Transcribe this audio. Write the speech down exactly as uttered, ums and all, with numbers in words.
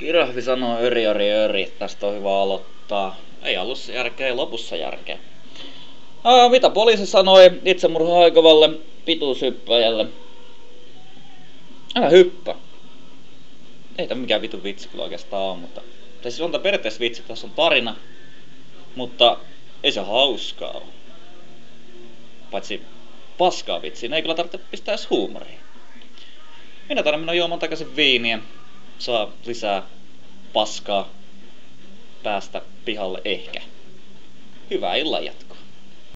Kirahvi sanoo öri, öri, öri. Tästä on hyvä aloittaa. Ei alussa järkeä, ei lopussa järkeä. Aa, mitä poliisi sanoi itsemurhaa aikovalle pituushyppäjälle? Älä hyppää. Ei tää mikään vitun vitsi kyllä oikeastaan oo, mutta... Tai siis on tää periaatteessa vitsi, tässä on tarina. Mutta ei se hauskaa oo. Paitsi paskaa vitsiin, ei kyllä tarvitse pistää edes huumoriin. Minä taida mennä juomaan takaisin viiniä. Saa lisää paskaa päästä pihalle ehkä. Hyvää illan jatkoa.